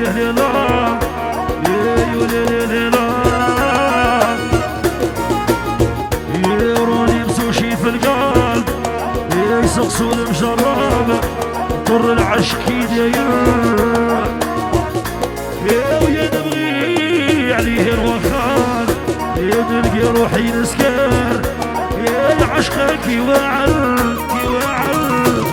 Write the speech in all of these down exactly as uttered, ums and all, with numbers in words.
لي لا يا لي لا يروني مسوشي في القلب يسقسوا المجرب طر العشق يداير يا ويا نبغي عليه الوخان يا نلقى روحي نسكر يا عشقك يوعل يوعل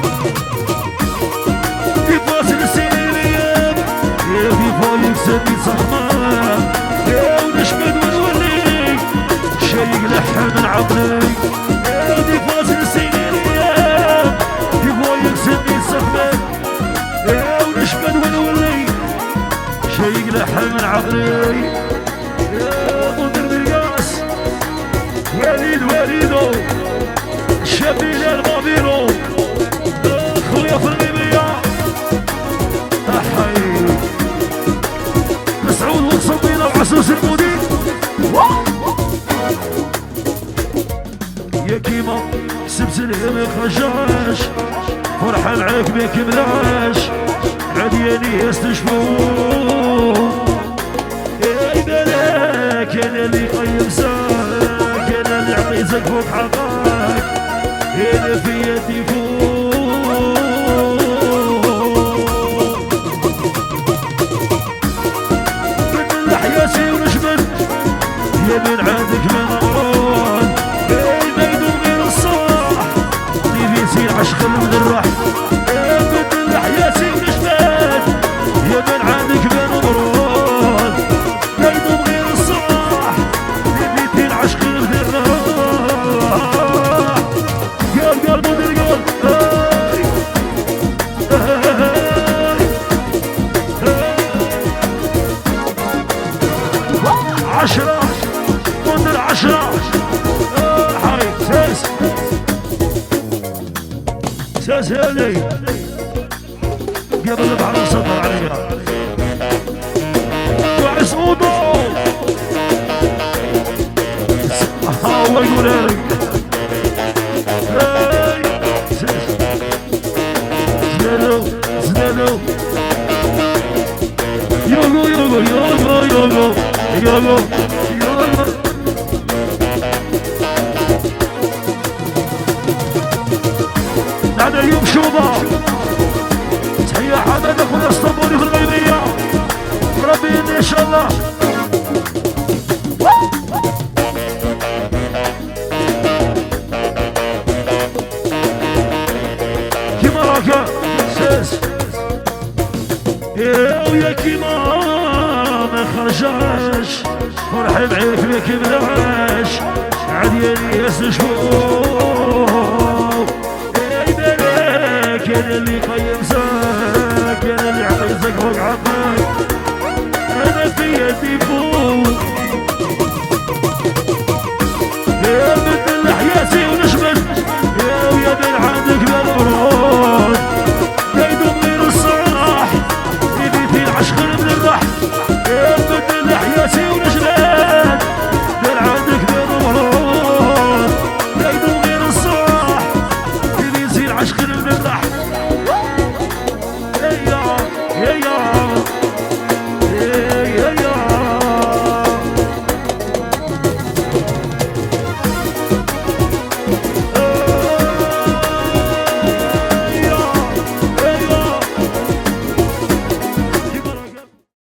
في فاصل السنين الايام يا في فايق سبي صخمان يا ونشمد ونولي شايق لحن من عقلي يا في فاصل السنين الايام في فايق سبي صخمان يا ونشمد ونولي شايق لحن من عقلي يا مدير بالقاس وليد وليدو شبيل المابينو خويا في الليبيا احي مسعود وصبينا وعسوس المدير يا كيما سبت الهم خجاش فرحان عليك ما كملاش عدياني يستشفون يا بالك انا اللي قيم ساك انا اللي عطيتك فوق حقك انا في يدي فوق من لحياتي ونجمل يا من عندك من رمضان يا ما يدوم غير الصاح طيبيتي العشق من الراح يا من لحياتي ونجمل يا من عندك من رمضان يا يدوم غير الصاح طيبيتي العشق من الراح قال قال مدير قال عشرة مدير عشرة حي ساس ساس هالي قبل البحر صدر عليها وعسودو الله يقول لك زنانو زنانو يوغو يوغو يوغو يوغو يوغو يوغو نادى اليوم شوبة تحية حمد اخويا اسطنبولي في الغيبية ربي ان شاء الله كيما راكا ساس يا ويا كيما ما خرجاش فرحي معاك ما كملاش عدياني يستشفوك يا بالك انا اللي قيم ساك انا اللي عطيتك فوق عقلك انا في يدي فوق يا بدل لحياتي ونجمل يا ويا من عندك بالمراد يا يدوم غير الصراح يبيتي العشق من الرح يا بدل لحياتي ونجمل من عندك بالمراد يا يدوم غير الصراح يبيتي العشق